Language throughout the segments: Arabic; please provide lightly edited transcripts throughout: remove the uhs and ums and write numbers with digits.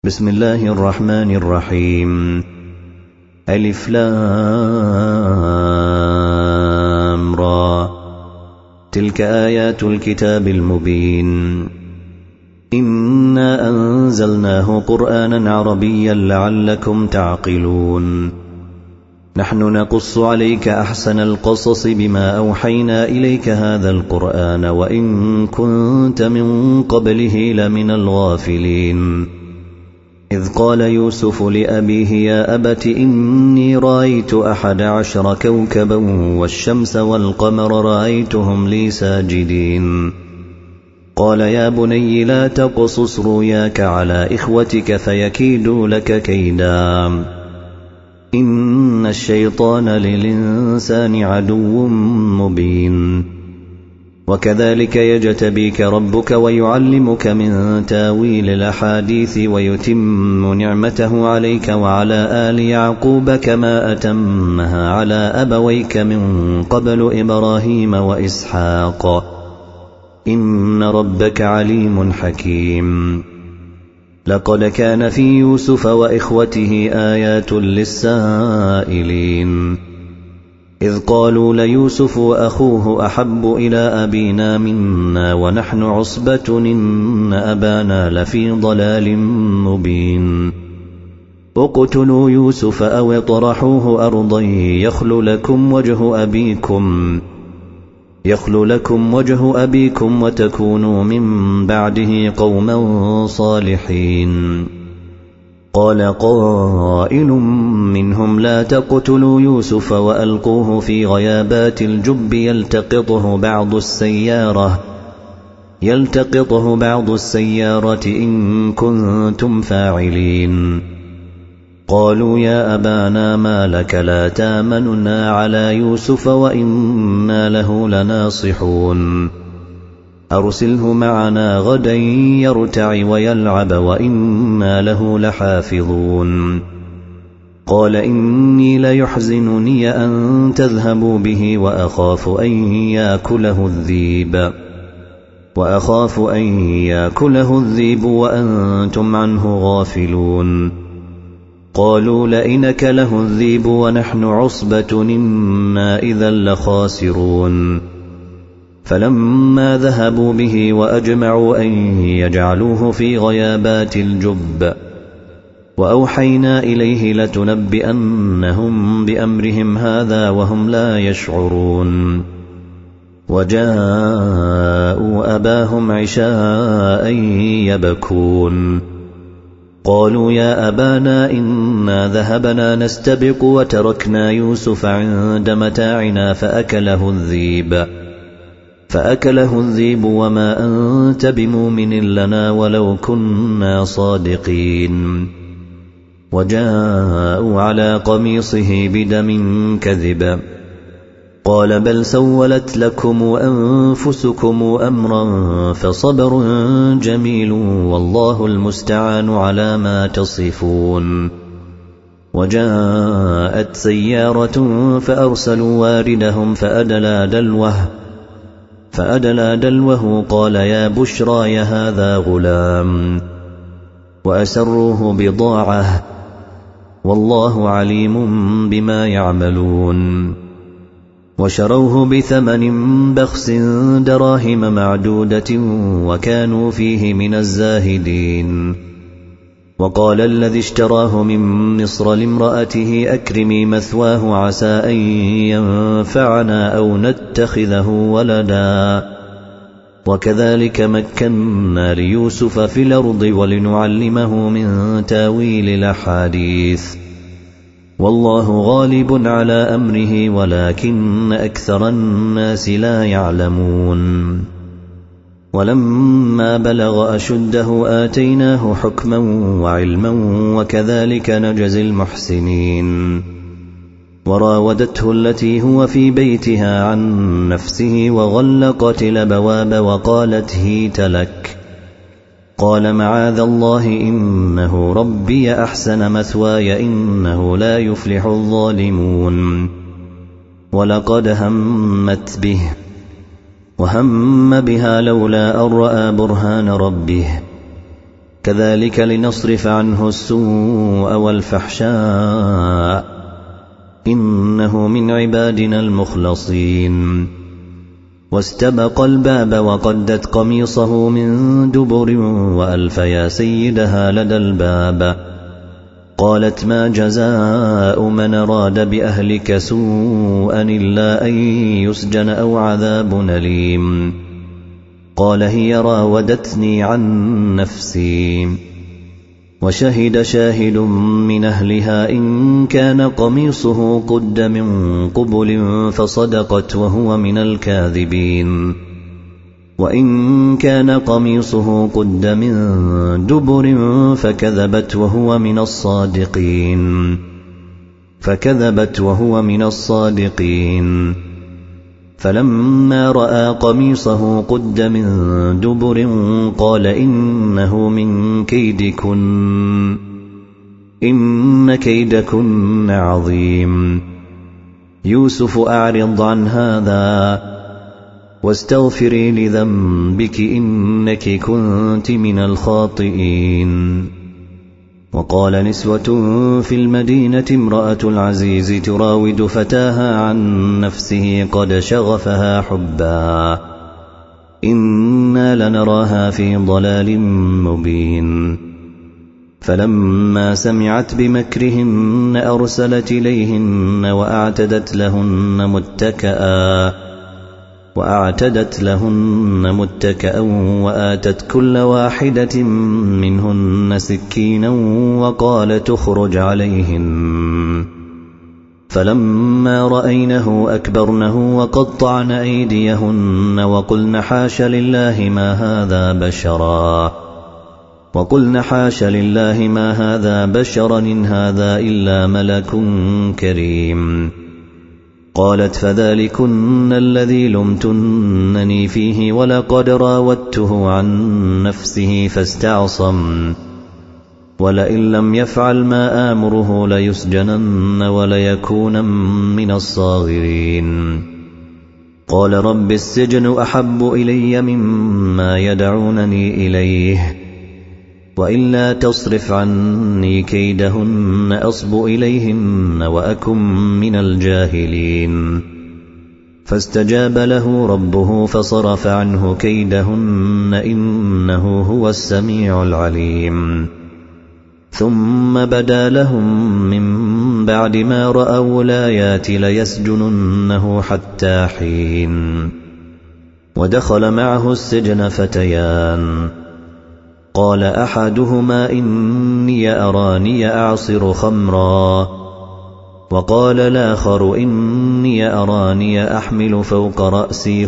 بسم الله الرحمن الرحيم. ألف لام را. تلك آيات الكتاب المبين. إنا أنزلناه قرآنا عربيا لعلكم تعقلون. نحن نقص عليك أحسن القصص بما أوحينا إليك هذا القرآن وإن كنت من قبله لمن الغافلين. إذ قال يوسف لأبيه يا أبت إني رأيت 11 كوكبا والشمس والقمر رأيتهم لي ساجدين. قال يا بني لا تقصص رؤياك على إخوتك فيكيدوا لك كيدا إن الشيطان للإنسان عدو مبين. وكذلك يجتبيك ربك ويعلمك من تاويل الأحاديث ويتم نعمته عليك وعلى آل يعقوب كما أتمها على أبويك من قبل إبراهيم وإسحاق إن ربك عليم حكيم. لقد كان في يوسف وإخوته آيات للسائلين إذ قالوا ليوسف وأخوه أحب إلى أبينا منا ونحن عصبة إن أبانا لفي ضلال مبين. اقتلوا يوسف أو اطرحوه أرضا يخل لكم وجه أبيكم وتكونوا من بعده قوما صالحين. قال قائل منهم لا تقتلوا يوسف وألقوه في غيابات الجب يلتقطه بعض السيارة إن كنتم فاعلين. قالوا يا أبانا ما لك لا تامننا على يوسف وإنا له لناصحون. أرسله معنا غدا يرتع ويلعب وإنا له لحافظون. قال إني ليحزنني أن تذهبوا به وأخاف أن يأكله الذئب وأنتم عنه غافلون. قالوا لئن أكله الذئب ونحن عصبة إنا إذا لخاسرون. فلما ذهبوا به وأجمعوا أن يجعلوه في غيابات الجب وأوحينا إليه لتنبئنهم بأمرهم هذا وهم لا يشعرون. وجاءوا أباهم عشاء يبكون. قالوا يا أبانا إنا ذهبنا نستبق وتركنا يوسف عند متاعنا فأكله الذئب وما أنت بمؤمن لنا ولو كنا صادقين. وجاءوا على قميصه بدم كذب. قال بل سولت لكم أنفسكم أمرا فصبر جميل والله المستعان على ما تصفون. وجاءت سيارة فأرسلوا واردهم فأدلى دلوه قال يا بشرى هذا غلام وأسروه بضاعة والله عليم بما يعملون. وشروه بثمن بخس دراهم معدودة وكانوا فيه من الزاهدين. وقال الذي اشتراه من مصر لامرأته أكرمي مثواه عسى أن ينفعنا أو نتخذه ولدا. وكذلك مكنا ليوسف في الأرض ولنعلمه من تاويل الأحاديث والله غالب على أمره ولكن أكثر الناس لا يعلمون. ولما بلغ أشده آتيناه حكما وعلما وكذلك نجزي المحسنين. وراودته التي هو في بيتها عن نفسه وغلقت الأبواب وقالت هيت لك. قال معاذ الله إنه ربي أحسن مثواي إنه لا يفلح الظالمون. ولقد همت به وهم بها لولا أن رأى برهان ربه كذلك لنصرف عنه السوء والفحشاء إنه من عبادنا المخلصين. واستبق الباب وقدت قميصه من دبر وألف يا سيدها لدى الباب. قالت ما جزاء من أراد بأهلك سوءا إلا أن يسجن أو عذاب أليم. قال هي راودتني عن نفسي. وشهد شاهد من أهلها إن كان قميصه قد من قبل فصدقت وهو من الكاذبين، وإن كان قميصه قد من دبر فكذبت وهو من الصادقين. فلما رأى قميصه قد من دبر قال إنه من كيدكن إن كيدكن عظيم. يوسف أعرض عن هذا واستغفري لذنبك إنك كنت من الخاطئين. وقال نسوة في المدينة امرأة العزيز تراود فتاها عن نفسه قد شغفها حبا إنا لنراها في ضلال مبين. فلما سمعت بمكرهن أرسلت إليهن وأعتدت لهن متكأ وآتت كل واحدة منهن سكينا وقالت اخرج عليهن. فلما رأينه أكبرنه وقطعن أيديهن وقلن حاش لله ما هذا بشرا إن هذا إلا ملك كريم. قالت فذلكن الذي لمتنني فيه ولقد راودته عن نفسه فاستعصم ولئن لم يفعل ما آمره ليسجنن وليكون من الصاغرين. قال رب السجن أحب إلي مما يدعونني إليه وإلا تصرف عني كيدهن أصب إليهن وأكن من الجاهلين. فاستجاب له ربه فصرف عنه كيدهن إنه هو السميع العليم. ثم بدا لهم من بعد ما رأوا الآيات ليسجننه حتى حين. ودخل معه السجن فتيان قال أحدهما إني أراني أعصر خمرا وقال الآخر إني أراني أحمل فوق رأسي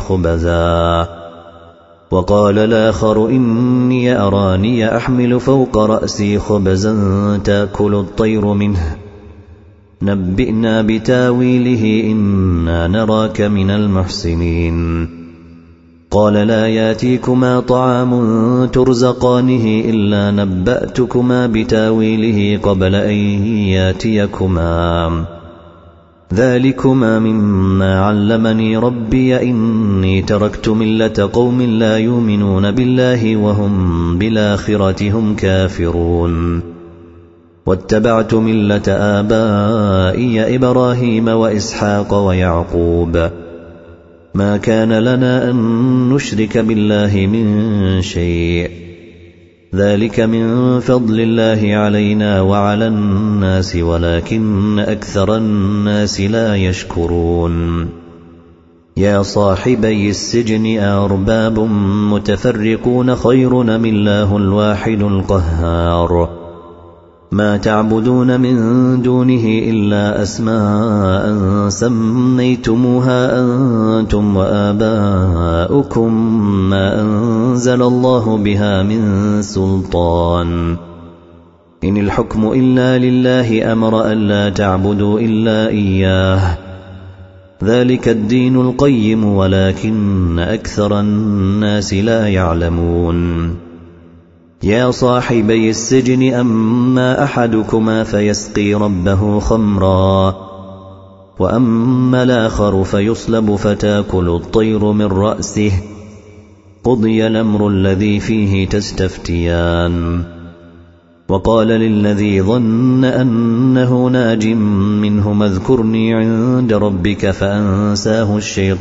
خبزا تأكل الطير منه نبئنا بتاويله إنا نراك من المحسنين. قال لا ياتيكما طعام ترزقانه إلا نبأتكما بتاويله قبل أن ياتيكما ذلكما مما علمني ربي إني تركت ملة قوم لا يؤمنون بالله وهم بالآخرة هم كافرون واتبعت ملة آبائي إبراهيم وإسحاق ويعقوب ما كان لنا أن نشرك بالله من شيء ذلك من فضل الله علينا وعلى الناس ولكن أكثر الناس لا يشكرون. يا صاحبي السجن أرباب متفرقون خير أم الله الواحد القهار ما تعبدون من دونه إلا أسماء سميتموها أنتم وآباؤكم ما أنزل الله بها من سلطان إن الحكم إلا لله أمر ألا تعبدوا إلا إياه ذلك الدين القيم ولكن أكثر الناس لا يعلمون. يا صاحبي السجن أما أحدكما فيسقي ربه خمرا وأما الآخر فيصلب فتاكل الطير من رأسه قضي الأمر الذي فيه تستفتيان وقال للذي ظن أنه ناج منهم اذكرني عند ربك فأنساه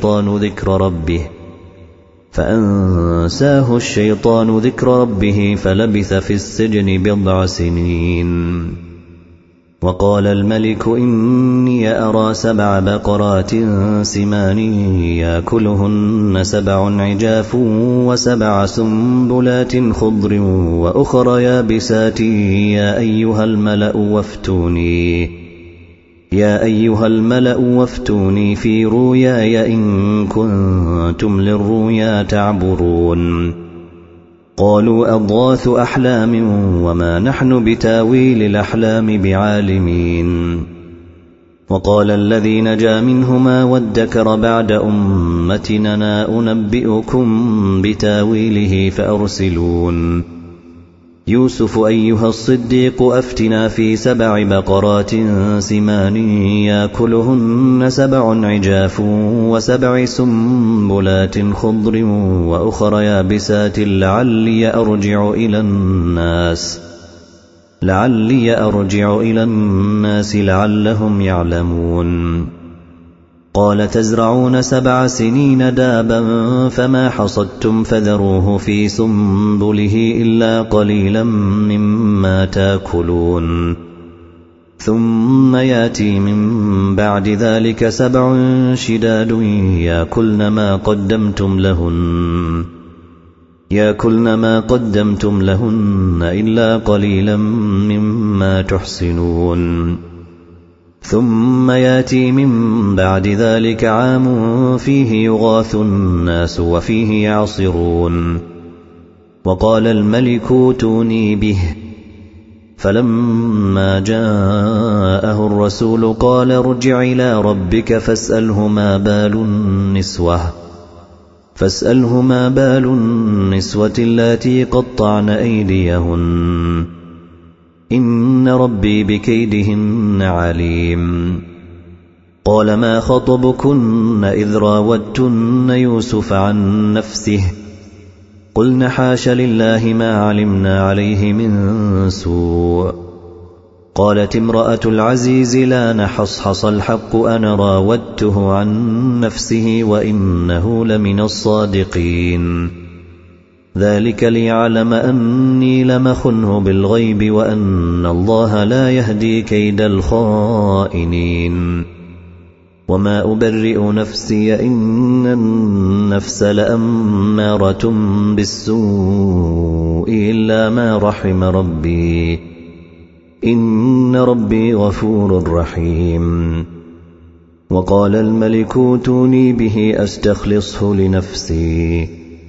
الشيطان ذكر ربه فلبث في السجن 10 سنين. وقال الملك إني أرى 7 بقرات سمان يأكلهن 7 عجاف و7 سنبلات خضر وأخر يابسات يا أيها الملأ وافتوني في رؤياي إن كنتم للرؤيا تعبرون. قالوا أضغاث أحلام وما نحن بتاويل الأحلام بعالمين. وقال الذي نجا منهما وادكر بعد أمتنا أنبئكم بتاويله فأرسلون. يوسف أيها الصديق أفتنا في 7 بقرات سمان يأكلهن 7 عجاف و7 سنبلات خضر وأخر يابسات لعلي أرجع إلى الناس لعلهم يعلمون. قال تزرعون 7 سنين دابا فما حصدتم فذروه في سنبله إلا قليلا مما تأكلون. ثم يأتي من بعد ذلك 7 شداد يأكلن ما قدمتم لهن إلا قليلا مما تحصنون. ثم يأتي من بعد ذلك عام فيه يغاث الناس وفيه يعصرون. وقال الملك ائتوني به. فلما جاءه الرسول قال ارجع إلى ربك فاسأله ما بال النسوة اللاتي قطعن أيديهن إن ربي بكيدهن عليم. قال ما خطبكن إذ راودتن يوسف عن نفسه قلن حاش لله ما علمنا عليه من سوء. قالت امرأة العزيز لا نحصحص الحق أنا راودته عن نفسه وإنه لمن الصادقين. ذلك ليعلم أني لم أخنه بالغيب وأن الله لا يهدي كيد الخائنين. وما أبرئ نفسي إن النفس لأمارة بالسوء إلا ما رحم ربي إن ربي غفور رحيم. وقال الملك ائتوني به أستخلصه لنفسي.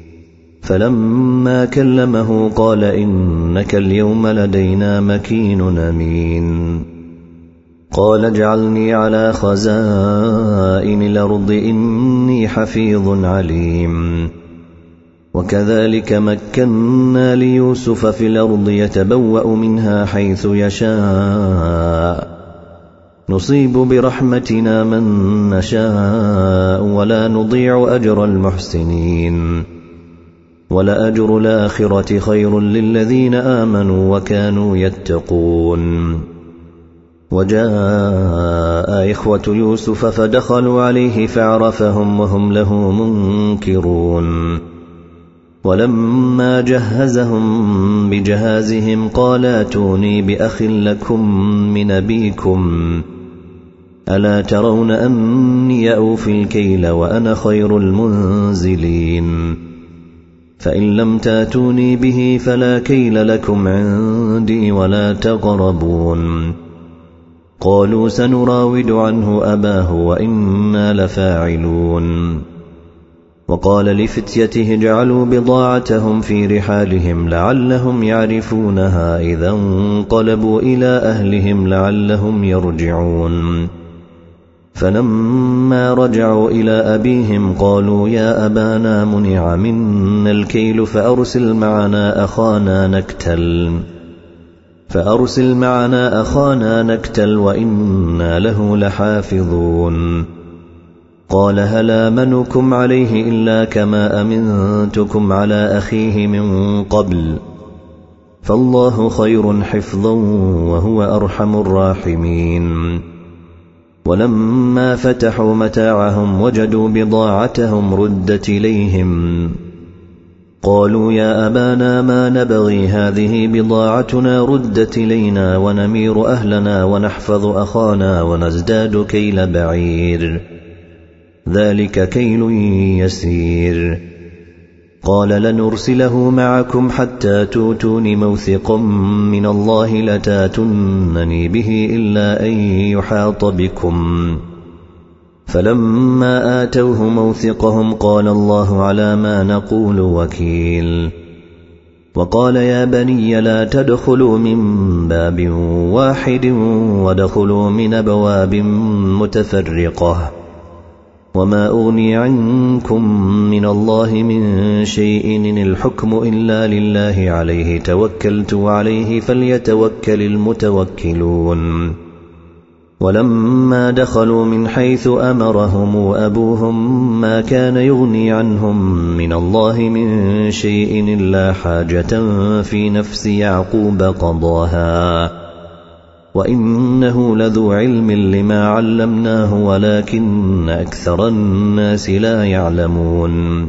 فلما كلمه قال إنك اليوم لدينا مكين أمين. قال اجعلني على خزائن الأرض إني حفيظ عليم. وكذلك مكنا ليوسف في الأرض يتبوأ منها حيث يشاء نصيب برحمتنا من نشاء ولا نضيع أجر المحسنين. ولأجر الآخرة خير للذين آمنوا وكانوا يتقون. وجاء إخوة يوسف فدخلوا عليه فعرفهم وهم له منكرون. ولما جهزهم بجهازهم قال ائتوني بأخ لكم من أبيكم ألا ترون أني أوفي الكيل وأنا خير المنزلين. فإن لم تاتوني به فلا كيل لكم عندي ولا تقربون. قالوا سنراود عنه أباه وإنا لفاعلون. وقال لفتيته اجعلوا بضاعتهم في رحالهم لعلهم يعرفونها إذا انقلبوا إلى أهلهم لعلهم يرجعون. فلما رجعوا إلى أبيهم قالوا يا أبانا منع منا الكيل فأرسل معنا أخانا نكتل وإنا له لحافظون. قال هل آمنكم عليه إلا كما أمنتكم على أخيه من قبل فالله خير حفظا وهو أرحم الراحمين. ولما فتحوا متاعهم وجدوا بضاعتهم ردت إليهم قالوا يا أبانا ما نبغي، هذه بضاعتنا ردت إلينا ونمير أهلنا ونحفظ أخانا ونزداد كيل بعير، ذلك كيل يسير. قال لنرسله معكم حتى توتون موثقا من الله لتاتونني به إلا أن يحاط بكم. فلما آتوه موثقهم قال الله على ما نقول وكيل. وقال يا بني لا تدخلوا من باب واحد ودخلوا من أبواب متفرقة، وما أغني عنكم من الله من شيء إن الحكم إلا لله عليه توكلت وعليه فليتوكل المتوكلون. ولما دخلوا من حيث أمرهم أبوهم ما كان يغني عنهم من الله من شيء إلا حاجة في نفس يعقوب قضاها، وإنه لذو علم لما علمناه ولكن أكثر الناس لا يعلمون.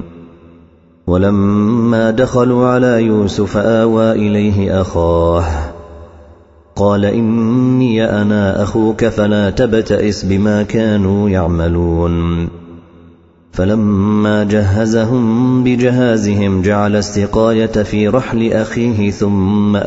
ولما دخلوا على يوسف آوى إليه أخاه قال إني أنا أخوك فلا تبتئس بما كانوا يعملون. فلما جهزهم بجهازهم جعل السقاية في رحل أخيه ثم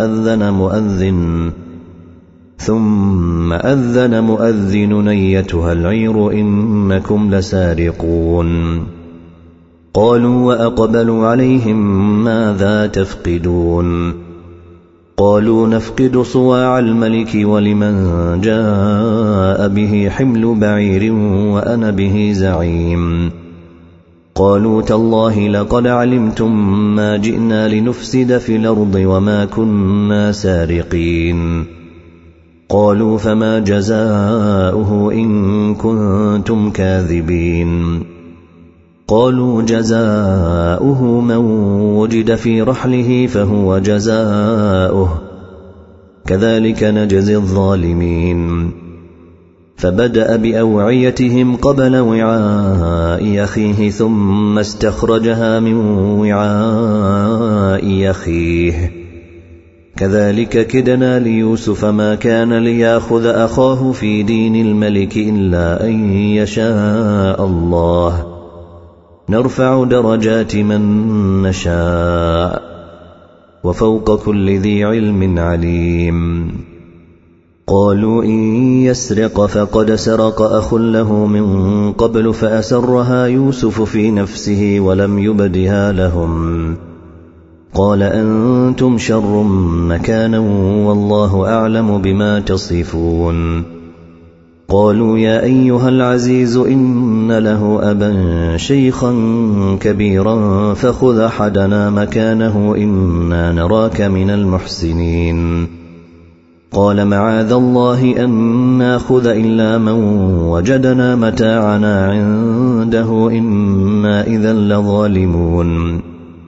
أذن مؤذن أيتها العير إنكم لسارقون. قالوا وأقبلوا عليهم ماذا تفقدون؟ قالوا نفقد صواع الملك ولمن جاء به حمل بعير وأنا به زعيم. قالوا تالله لقد علمتم ما جئنا لنفسد في الأرض وما كنا سارقين. قالوا فما جزاؤه إن كنتم كاذبين؟ قالوا جزاؤه من وجد في رحله فهو جزاؤه كذلك نجزي الظالمين. فبدأ بأوعيتهم قبل وعاء أخيه ثم استخرجها من وعاء أخيه كذلك كدنا ليوسف ما كان ليأخذ أخاه في دين الملك إلا أن يشاء الله نرفع درجات من نشاء وفوق كل ذي علم عليم. قالوا إن يسرق فقد سرق أخ له من قبل فأسرها يوسف في نفسه ولم يبدها لهم. قال أنتم شر مكانا والله أعلم بما تصفون. قالوا يا أيها العزيز إن له أبا شيخا كبيرا فخذ أحدنا مكانه إنا نراك من المحسنين. قال معاذ الله أن ناخذ إلا من وجدنا متاعنا عنده إنا إذا لظالمون.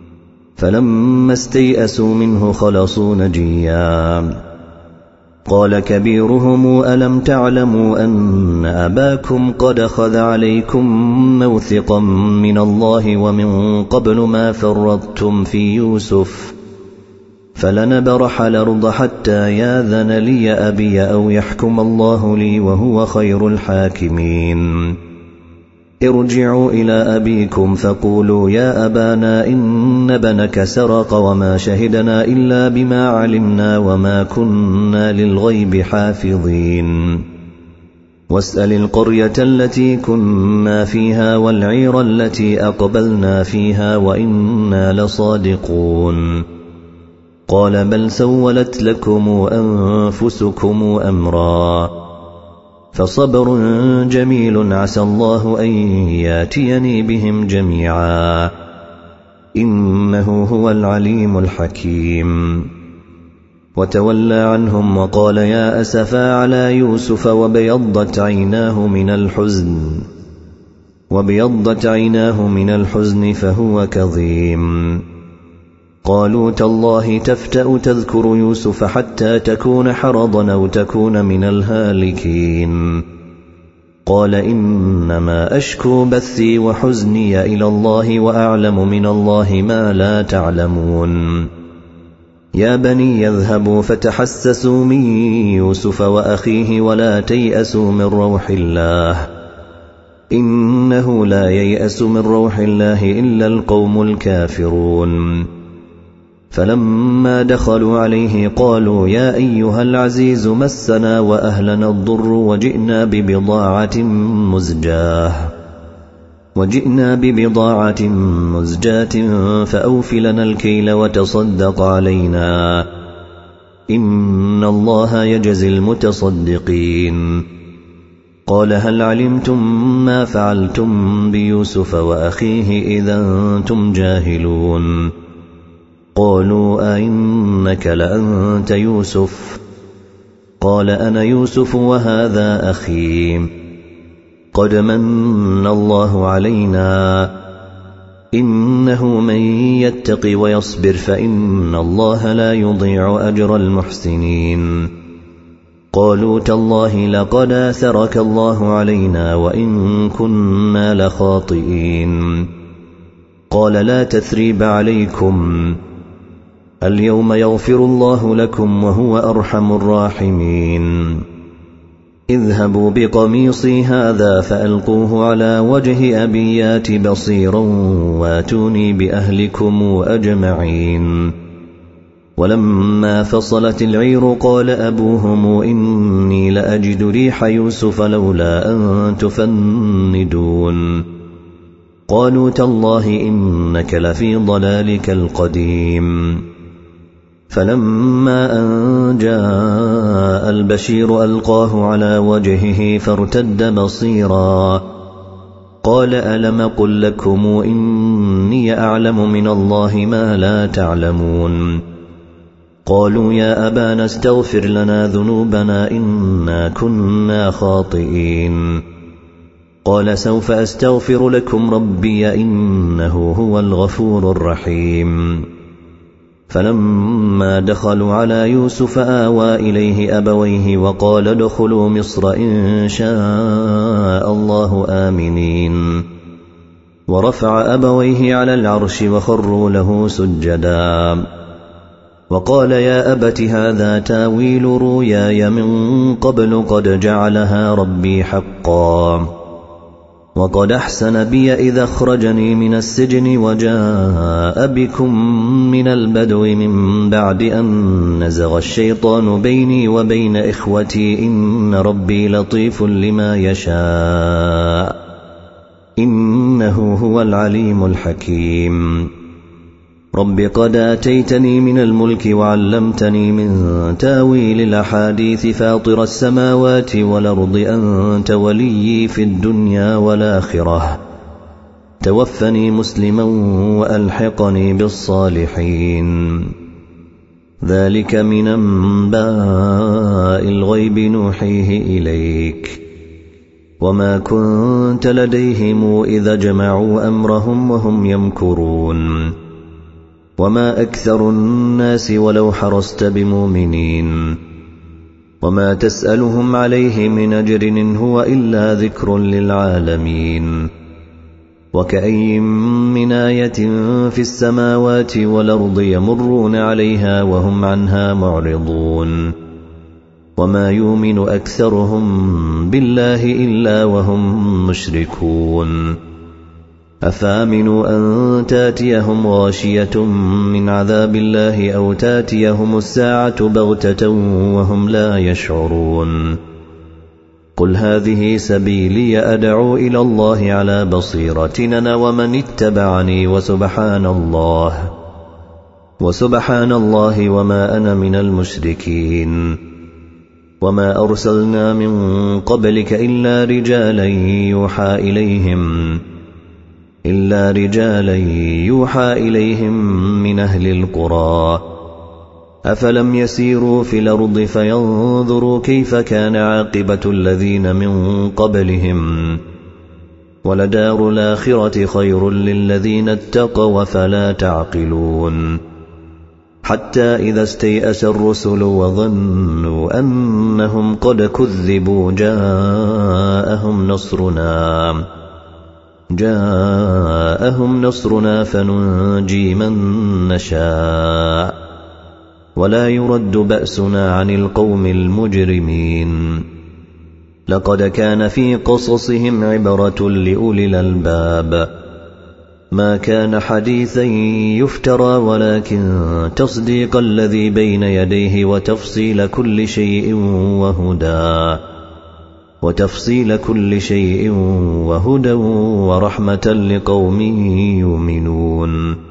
فلما استيئسوا منه خلصوا نجيا. قال كبيرهم ألم تعلموا أن أباكم قد أخذ عليكم موثقا من الله ومن قبل ما فرطتم في يوسف فلنبرح الأرض حتى ياذن لي أبي أو يحكم الله لي وهو خير الحاكمين. ارجعوا إلى أبيكم فقولوا يا أبانا إن ابنك سرق وما شهدنا إلا بما علمنا وما كنا للغيب حافظين. واسأل القرية التي كنا فيها والعير التي أقبلنا فيها وإنا لصادقون. قال بل سولت لكم أنفسكم أمرا فصبر جميل عسى الله أن ياتيني بهم جميعا إنه هو العليم الحكيم. وتولى عنهم وقال يا أسفا على يوسف وبيضت عيناه من الحزن فهو كظيم. قالوا تالله تفتأ تذكر يوسف حتى تكون حرضا أو تكون من الهالكين. قال إنما أشكو بثي وحزني إلى الله وأعلم من الله ما لا تعلمون. يا بني يذهبوا فتحسسوا من يوسف وأخيه ولا تيأسوا من روح الله إنه لا ييأس من روح الله إلا القوم الكافرون. فلما دخلوا عليه قالوا يا أيها العزيز مسنا وأهلنا الضر وجئنا ببضاعة مزجاة فأوف لنا الكيل وتصدق علينا إن الله يجزي المتصدقين. قال هل علمتم ما فعلتم بيوسف وأخيه إذا أنتم جاهلون؟ قالوا أئنك لأنت يوسف؟ قال أنا يوسف وهذا أخي قد من الله علينا إنه من يتق ويصبر فإن الله لا يضيع أجر المحسنين. قالوا تالله لقد آثرك الله علينا وإن كنا لخاطئين. قال لا تثريب عليكم اليوم يغفر الله لكم وهو أرحم الراحمين. اذهبوا بقميصي هذا فألقوه على وجه أبي يات بصيرا واتوني بأهلكم أجمعين. ولما فصلت العير قال أبوهم إني لأجد ريح يوسف لولا أن تفندون. قالوا تالله إنك لفي ضلالك القديم. فلما أن جاء البشير ألقاه على وجهه فارتد بصيرا قال ألم قل لكم إني أعلم من الله ما لا تعلمون؟ قالوا يا أبانا استغفر لنا ذنوبنا إنا كنا خاطئين. قال سوف أستغفر لكم ربي إنه هو الغفور الرحيم. فلما دخلوا على يوسف آوى إليه أبويه وقال ادخلوا مصر إن شاء الله آمنين. ورفع أبويه على العرش وخروا له سجدا وقال يا أبت هذا تاويل رؤياي من قبل قد جعلها ربي حقا وقد أحسن بي إذا أخرجني من السجن وجاء بكم من البدو من بعد أن نزغ الشيطان بيني وبين إخوتي إن ربي لطيف لما يشاء إنه هو العليم الحكيم. رب قد آتيتني من الملك وعلمتني من تاويل الأحاديث فاطر السماوات والأرض أنت وليي في الدنيا والآخرة توفني مسلما وألحقني بالصالحين. ذلك من أنباء الغيب نوحيه إليك وما كنت لديهم إذا جمعوا أمرهم وهم يمكرون. وما أكثر الناس ولو حرصت بمؤمنين وما تسألهم عليه من أجر إن هو إلا ذكر للعالمين. وكأي من آية في السماوات والأرض يمرون عليها وهم عنها معرضون. وما يؤمن أكثرهم بالله إلا وهم مشركون. أفامنوا أن تاتيهم غاشية من عذاب الله أو تاتيهم الساعة بغتة وهم لا يشعرون. قل هذه سبيلي أدعو إلى الله على بصيرة أنا ومن اتبعني وسبحان الله وما أنا من المشركين. وما أرسلنا من قبلك إلا رجالا يوحى إليهم من أهل القرى. أفلم يسيروا في الأرض فينظروا كيف كان عاقبة الذين من قبلهم ولدار الآخرة خير للذين اتقوا فلا تعقلون. حتى إذا استيأس الرسل وظنوا أنهم قد كذبوا جاءهم نصرنا فننجي من نشاء ولا يرد بأسنا عن القوم المجرمين. لقد كان في قصصهم عبرة لأولي الألباب ما كان حديثا يفترى ولكن تصديق الذي بين يديه وتفصيل كل شيء وهدى ورحمة لقوم يؤمنون.